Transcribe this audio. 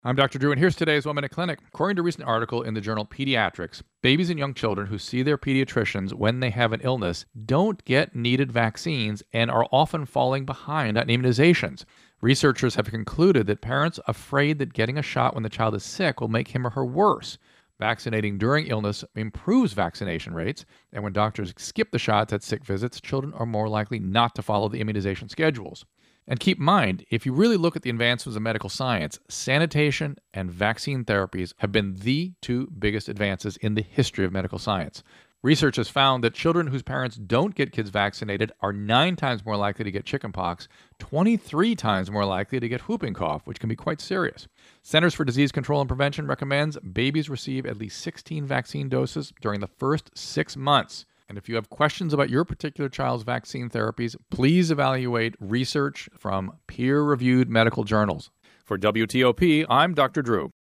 I'm Dr. Drew, and here's today's 1 Minute Clinic. According to a recent article in the journal Pediatrics, babies and young children who see their pediatricians when they have an illness don't get needed vaccines and are often falling behind on immunizations. Researchers have concluded that parents afraid that getting a shot when the child is sick will make him or her worse. Vaccinating during illness improves vaccination rates, and when doctors skip the shots at sick visits, children are more likely not to follow the immunization schedules. And keep in mind, if you really look at the advancements of medical science, sanitation and vaccine therapies have been the two biggest advances in the history of medical science. Research has found that children whose parents don't get kids vaccinated are 9 times more likely to get chickenpox, 23 times more likely to get whooping cough, which can be quite serious. Centers for Disease Control and Prevention recommends babies receive at least 16 vaccine doses during the first 6 months. And if you have questions about your particular child's vaccine therapies, please evaluate research from peer-reviewed medical journals. For WTOP, I'm Dr. Drew.